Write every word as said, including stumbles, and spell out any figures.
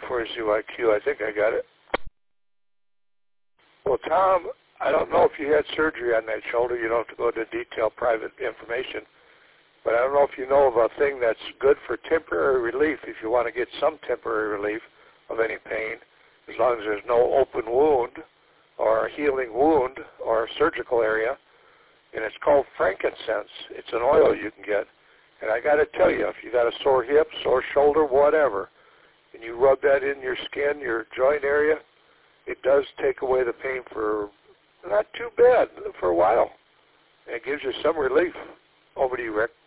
Where's U I Q? I think I got it. Well, Tom, I don't know if you had surgery on that shoulder. You don't have to go into detailed private information. But I don't know if you know of a thing that's good for temporary relief if you want to get some temporary relief of any pain, as long as there's no open wound or a healing wound or a surgical area. And it's called frankincense. It's an oil you can get. And I got to tell you, if you got a sore hip, sore shoulder, whatever, and you rub that in your skin, your joint area, it does take away the pain for not too bad, for a while. And it gives you some relief. Over to you, Rick.